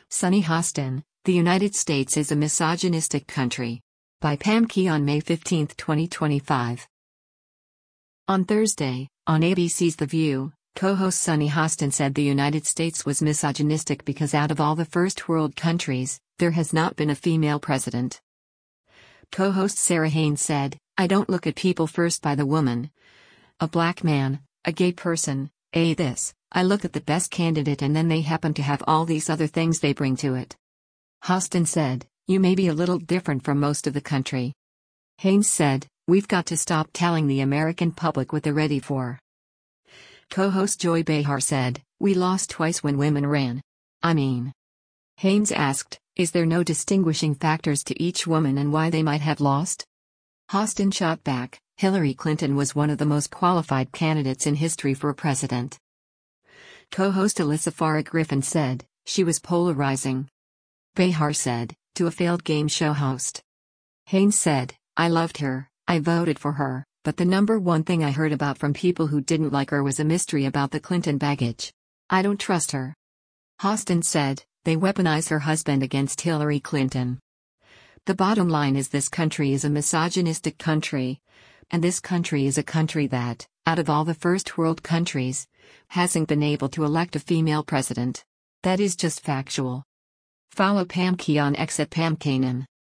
Sunny Hostin, The United States is a Misogynistic Country. By Pam Key on May 15, 2025. On Thursday, on ABC's The View, co-host Sunny Hostin said the United States was misogynistic because out of all the first world countries, there has not been a female president. Co-host Sarah Haynes said, "I don't look at people first by the woman. A black man, a gay person, this. I look at the best candidate and then they happen to have all these other things they bring to it." Hostin said, "You may be a little different from most of the country." Haynes said, "We've got to stop telling the American public what they're ready for." Co-host Joy Behar said, "We lost twice when women ran. I mean." Haynes asked, "Is there no distinguishing factors to each woman and why they might have lost?" Hostin shot back, "Hillary Clinton was one of the most qualified candidates in history for president." Co-host Alyssa Farah Griffin said, "She was polarizing." Behar said, "To a failed game show host." Haynes said, "I loved her, I voted for her, but the number one thing I heard about from people who didn't like her was a mystery about the Clinton baggage. I don't trust her." Hostin said, "They weaponize her husband against Hillary Clinton." The bottom line is this country is a misogynistic country. And this country is a country that, out of all the first world countries, hasn't been able to elect a female president. That is just factual. Follow Pam Key on X at Pam Kanan.